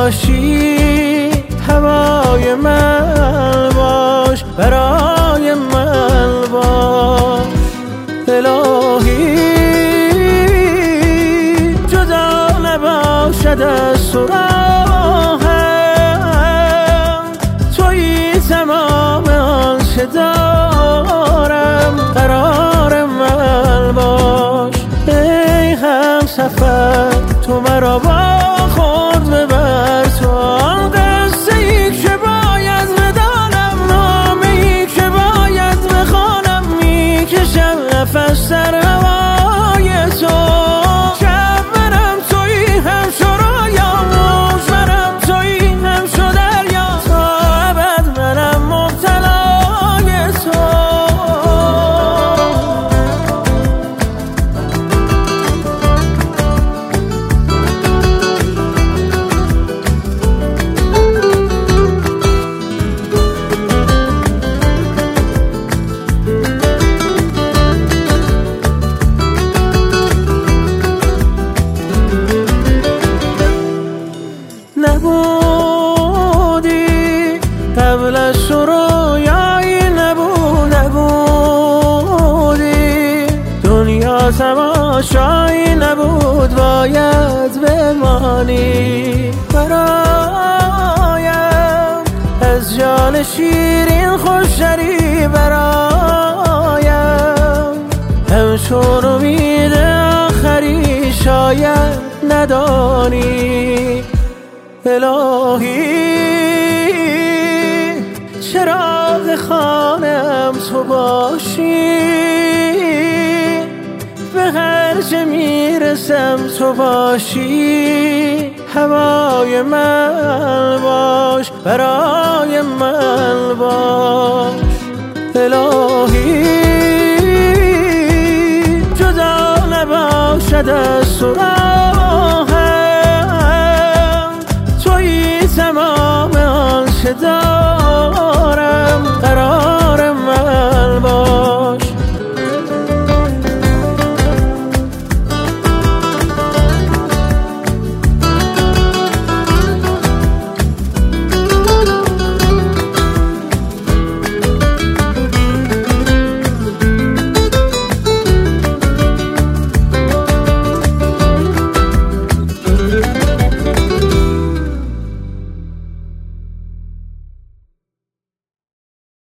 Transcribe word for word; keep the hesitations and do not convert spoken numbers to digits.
باشی، هوای من باش، برای من باش. الهی جدا نباشد از تو راهم، تویی تمام آنچه دارم، قرار من باش. ای همسفر تو مرا با خود ببر، تو آن قصه ای که باید بدانم، نامه ای که باید بخوانم، میکشم نفس در هوای تو. شب منم تویی، همچو رویا موج منم تویی، همچو دریا تا ابد منم مبتلای تو. نبودی قبل از تو رویایی، نبود نبودی دنیا تماشایی، نبود باید بمانی. برایم از جان شیرین خوشتری، برایم همچون امید آخری شاید ندانی. الهی چراغ خانم تو باشی، به هر چه میرسم تو باشی، هوای من باش، برای من باش. الهی جدا نباشد